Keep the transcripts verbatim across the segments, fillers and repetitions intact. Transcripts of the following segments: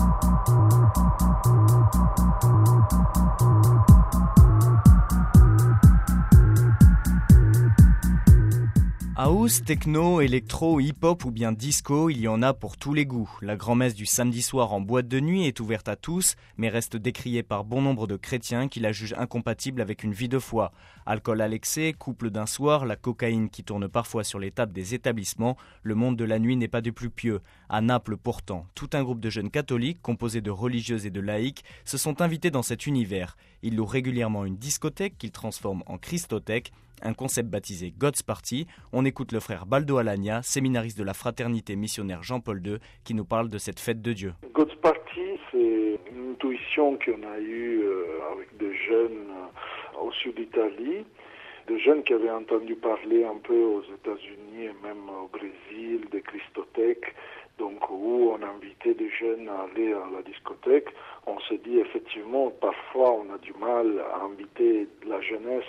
House, techno, électro, hip-hop ou bien disco, il y en a pour tous les goûts. La grand-messe du samedi soir en boîte de nuit est ouverte à tous, mais reste décriée par bon nombre de chrétiens qui la jugent incompatible avec une vie de foi. Alcool à l'excès, couple d'un soir, la cocaïne qui tourne parfois sur les tables des établissements, le monde de la nuit n'est pas des plus pieux. À Naples pourtant, tout un groupe de jeunes catholiques, composé de religieuses et de laïcs, se sont invités dans cet univers. Ils louent régulièrement une discothèque qu'ils transforment en Christothèque, un concept baptisé God's Party. On écoute le frère Baldo Alagna, séminariste de la fraternité missionnaire Jean-Paul deux, qui nous parle de cette fête de Dieu. God's Party, c'est une intuition qu'on a eue avec des jeunes au sud d'Italie, des jeunes qui avaient entendu parler un peu aux États-Unis et même au Brésil des Christothèques, donc où on invitait des jeunes à aller à la discothèque. On se dit effectivement, parfois on a du mal à inviter la jeunesse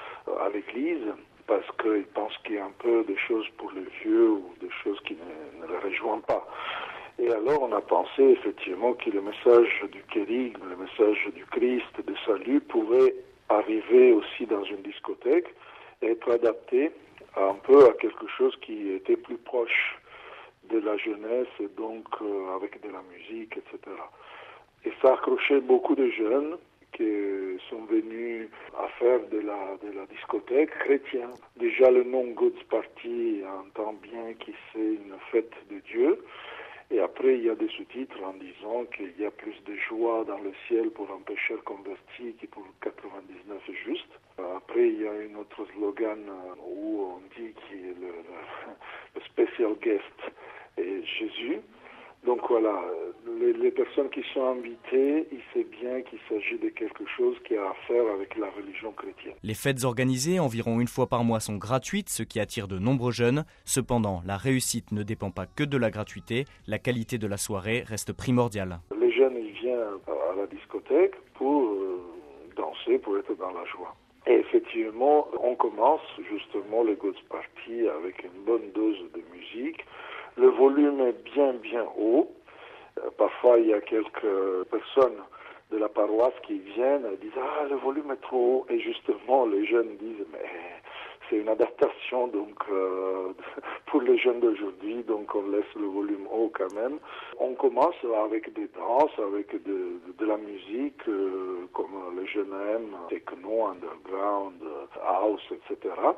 à l'église, parce qu'ils pensent qu'il y a un peu des choses pour les vieux ou des choses qui ne, ne les rejoignent pas. Et alors on a pensé effectivement que le message du kérigme, le message du Christ, du salut, pouvait arriver aussi dans une discothèque et être adapté un peu à quelque chose qui était plus proche de la jeunesse et donc euh, avec de la musique, et cetera. Et ça a accroché beaucoup de jeunes qui sont venus à faire de la, de la discothèque chrétienne. Déjà le nom God's Party entend bien que c'est une fête de Dieu. Et après il y a des sous-titres en disant qu'il y a plus de joie dans le ciel pour un pécheur converti que pour quatre-vingt-dix-neuf justes. Après il y a un autre slogan où on dit que le, le, le special guest est Jésus. Donc voilà, les, les personnes qui sont invitées, il sait bien qu'il s'agit de quelque chose qui a à faire avec la religion chrétienne. Les fêtes organisées environ une fois par mois sont gratuites, ce qui attire de nombreux jeunes. Cependant, la réussite ne dépend pas que de la gratuité, la qualité de la soirée reste primordiale. Les jeunes, ils viennent à la discothèque pour euh, danser, pour être dans la joie. Et effectivement, on commence justement le God's Party avec une bonne dose de musique. Le volume est bien, bien haut. Euh, parfois, il y a quelques personnes de la paroisse qui viennent et disent « Ah, le volume est trop haut ». Et justement, les jeunes disent « Mais c'est une adaptation donc euh, pour les jeunes d'aujourd'hui, donc on laisse le volume haut quand même ». On commence avec des danses, avec de, de, de la musique, euh, comme les jeunes aiment, techno, underground, house, et cetera.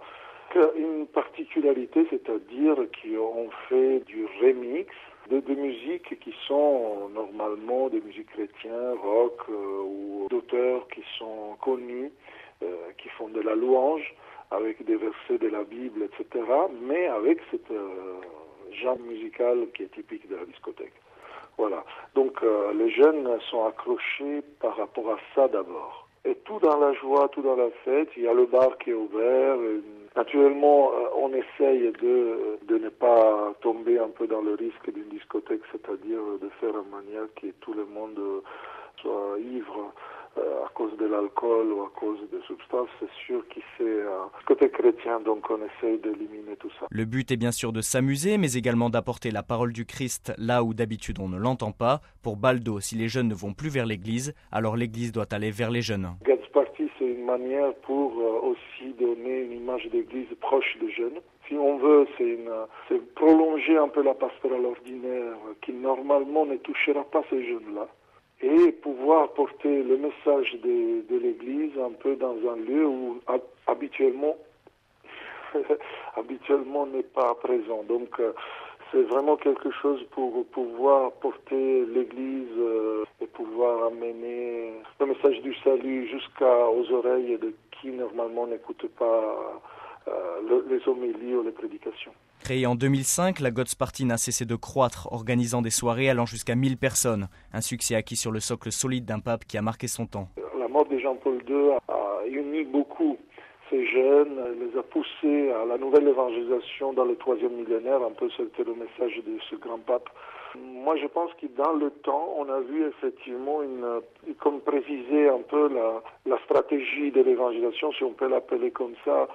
Une particularité, c'est-à-dire qu'on fait du remix de, de musiques qui sont normalement des musiques chrétiennes, rock, euh, ou d'auteurs qui sont connus, euh, qui font de la louange avec des versets de la Bible, et cetera, mais avec cette euh, genre musical qui est typique de la discothèque. Voilà. Donc euh, les jeunes sont accrochés par rapport à ça d'abord. Et tout dans la joie, tout dans la fête, il y a le bar qui est ouvert. Naturellement, on essaye de, de ne pas tomber un peu dans le risque d'une discothèque, c'est-à-dire de faire en manière que tout le monde soit ivre à cause de l'alcool ou à cause des substances. C'est sûr que c'est un discothèque chrétien, donc on essaye d'éliminer tout ça. Le but est bien sûr de s'amuser, mais également d'apporter la parole du Christ là où d'habitude on ne l'entend pas. Pour Baldo, si les jeunes ne vont plus vers l'église, alors l'église doit aller vers les jeunes. God's Party, c'est une manière pour aussi donner une image d'église proche des jeunes. Si on veut, c'est, une, c'est prolonger un peu la pastorale ordinaire qui normalement ne touchera pas ces jeunes-là. Et pouvoir porter le message de, de l'Église un peu dans un lieu où habituellement, habituellement n'est pas présent. Donc c'est vraiment quelque chose pour pouvoir porter l'Église euh, et pouvoir amener le message du salut jusqu'aux oreilles de qui normalement n'écoute pas euh, les homélies ou les prédications. Créée en deux mille cinq, la God's Party n'a cessé de croître, organisant des soirées allant jusqu'à mille personnes. Un succès acquis sur le socle solide d'un pape qui a marqué son temps. La mort de Jean-Paul deux a uni beaucoup ces jeunes, les a poussés à la nouvelle évangélisation dans le troisième millénaire, un peu c'était le message de ce grand pape. Moi je pense que dans le temps, on a vu effectivement, une, comme préciser un peu la, la stratégie de l'évangélisation, si on peut l'appeler comme ça,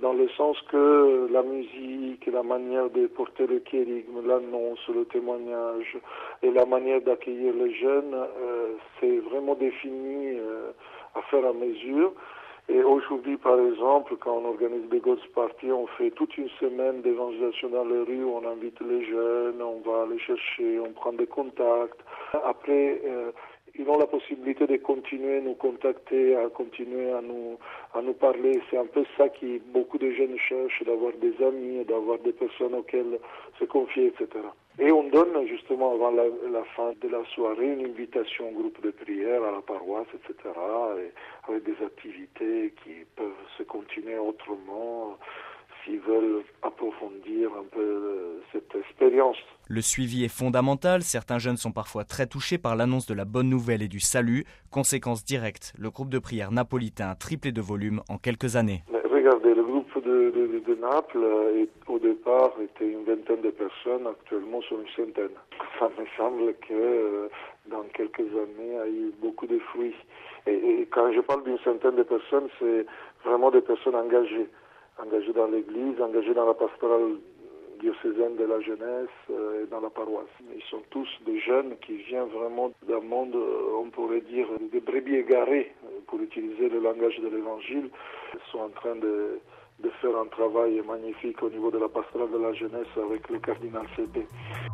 dans le sens que la musique, la manière de porter le kérigme, l'annonce, le témoignage et la manière d'accueillir les jeunes, euh, c'est vraiment défini euh, à faire à mesure. Et aujourd'hui, par exemple, quand on organise des God's Party, on fait toute une semaine d'évangélisation dans les rues, on invite les jeunes, on va les chercher, on prend des contacts. Après, euh, ils ont la possibilité de continuer à nous contacter, à continuer à nous, à nous parler. C'est un peu ça que beaucoup de jeunes cherchent, d'avoir des amis, d'avoir des personnes auxquelles se confier, et cetera. Et on donne justement avant la, la fin de la soirée une invitation au groupe de prière, à la paroisse, et cetera. Et avec des activités qui peuvent se continuer autrement s'ils veulent approfondir un peu cette expérience. Le suivi est fondamental, certains jeunes sont parfois très touchés par l'annonce de la bonne nouvelle et du salut. Conséquence directe, le groupe de prière napolitain a triplé de volume en quelques années. Mais regardez, le groupe de, de, de Naples, est, au départ, était une vingtaine de personnes, actuellement sont une centaine. Ça me semble que euh, dans quelques années, il y a eu beaucoup de fruits. Et, et quand je parle d'une centaine de personnes, c'est vraiment des personnes engagées. engagés dans l'église, engagés dans la pastorale diocésaine de la jeunesse euh, et dans la paroisse. Ils sont tous des jeunes qui viennent vraiment d'un monde, euh, on pourrait dire, des brebis égarées, pour utiliser le langage de l'évangile. Ils sont en train de, de faire un travail magnifique au niveau de la pastorale de la jeunesse avec le cardinal C P.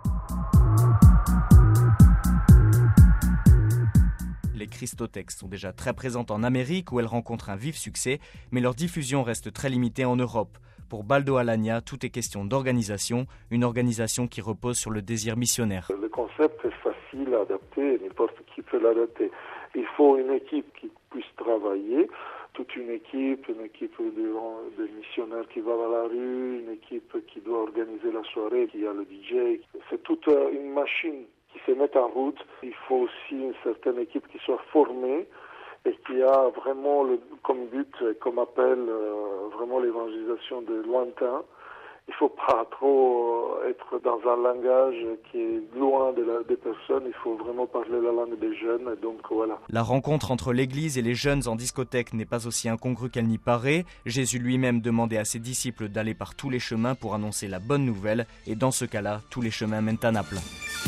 Les Christothèques sont déjà très présentes en Amérique où elles rencontrent un vif succès, mais leur diffusion reste très limitée en Europe. Pour Baldo Alagna, tout est question d'organisation, une organisation qui repose sur le désir missionnaire. Le concept est facile à adapter, n'importe qui peut l'adapter. Il faut une équipe qui puisse travailler, toute une équipe, une équipe de, de missionnaires qui va dans la rue, une équipe qui doit organiser la soirée, qui a le D J. C'est toute une machine qui se met en route. Il faut aussi une certaine équipe qui soit formée et qui a vraiment le, comme but, comme appel, euh, vraiment l'évangélisation de lointain. Il ne faut pas trop être dans un langage qui est loin de la, des personnes. Il faut vraiment parler la langue des jeunes. Et donc voilà. La rencontre entre l'Église et les jeunes en discothèque n'est pas aussi incongrue qu'elle n'y paraît. Jésus lui-même demandait à ses disciples d'aller par tous les chemins pour annoncer la bonne nouvelle. Et dans ce cas-là, tous les chemins mènent à Naples.